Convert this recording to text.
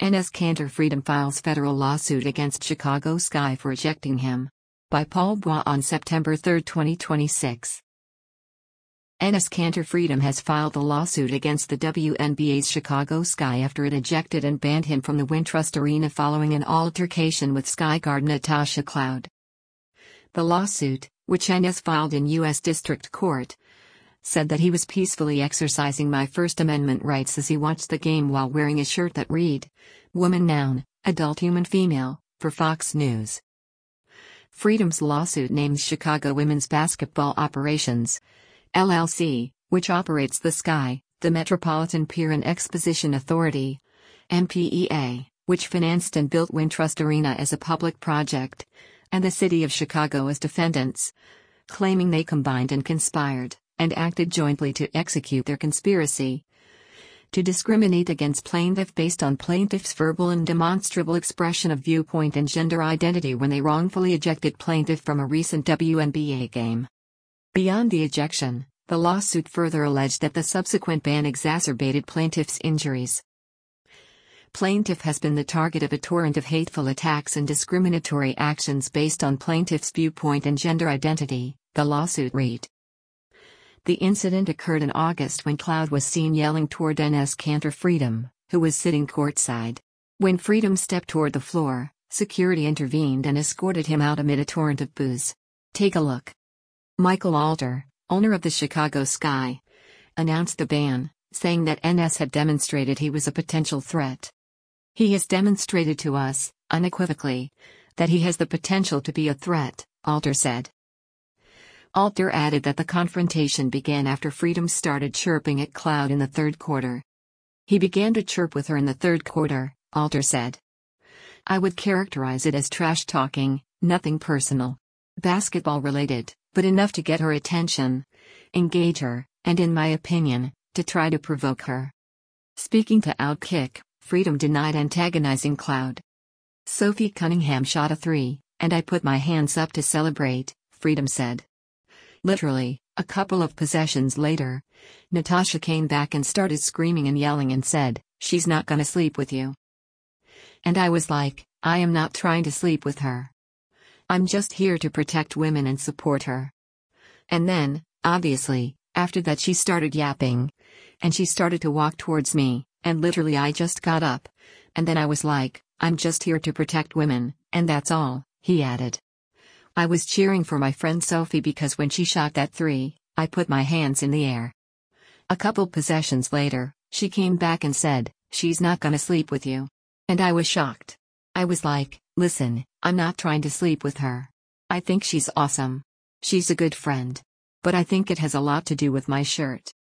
Enes Kanter Freedom files federal lawsuit against Chicago Sky for ejecting him. By Paul Bois on September 3, 2026. Enes Kanter Freedom has filed a lawsuit against the WNBA's Chicago Sky after it ejected and banned him from the Wintrust Arena following an altercation with Sky guard Natasha Cloud. The lawsuit, which Enes filed in U.S. District Court, said that he was peacefully exercising my First Amendment rights as he watched the game while wearing a shirt that read, "Woman noun, adult human female," for Fox News. Freedom's lawsuit names Chicago Women's Basketball Operations, LLC, which operates the Sky, the Metropolitan Pier and Exposition Authority, MPEA, which financed and built Wintrust Arena as a public project, and the City of Chicago as defendants, claiming they combined and conspired, and acted jointly to execute their conspiracy to discriminate against plaintiff based on plaintiff's verbal and demonstrable expression of viewpoint and gender identity when they wrongfully ejected plaintiff from a recent WNBA game. Beyond the ejection, the lawsuit further alleged that the subsequent ban exacerbated plaintiff's injuries. Plaintiff has been the target of a torrent of hateful attacks and discriminatory actions based on plaintiff's viewpoint and gender identity, the lawsuit read. The incident occurred in August when Cloud was seen yelling toward Enes Kanter Freedom, who was sitting courtside. When Freedom stepped toward the floor, security intervened and escorted him out amid a torrent of boos. Take a look. Michael Alter, owner of the Chicago Sky, announced the ban, saying that Enes had demonstrated he was a potential threat. He has demonstrated to us, unequivocally, that he has the potential to be a threat, Alter said. Alter added that the confrontation began after Freedom started chirping at Cloud in the third quarter. He began to chirp with her in the third quarter, Alter said. I would characterize it as trash talking, nothing personal. Basketball related, but enough to get her attention, engage her, and in my opinion, to try to provoke her. Speaking to Outkick, Freedom denied antagonizing Cloud. Sophie Cunningham shot a three, and I put my hands up to celebrate, Freedom said. Literally, a couple of possessions later, Natasha came back and started screaming and yelling and said, "She's not gonna sleep with you." And I was like, I am not trying to sleep with her. I'm just here to protect women and support her. And then, obviously, after that she started yapping. And she started to walk towards me, and literally I just got up. And then I was like, I'm just here to protect women, and that's all, he added. I was cheering for my friend Sophie because when she shot that three, I put my hands in the air. A couple possessions later, she came back and said, "She's not gonna sleep with you." And I was shocked. I was like, listen, I'm not trying to sleep with her. I think she's awesome. She's a good friend. But I think it has a lot to do with my shirt.